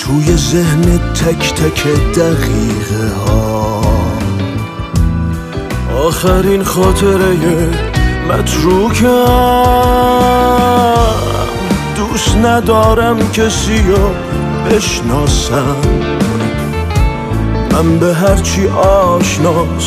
توی ذهن تک تک دقیقه ها. آخرین خاطره متروکم، دوست ندارم کسی رو بشناسم. من به هرچی آشناس